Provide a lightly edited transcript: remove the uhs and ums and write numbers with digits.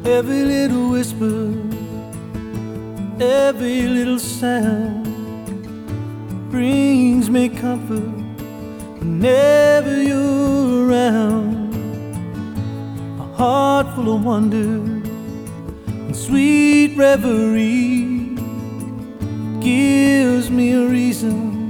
Every little whisper, every little sound brings me comfort whenever you're around. A heart full of wonder and sweet reverie gives me a reason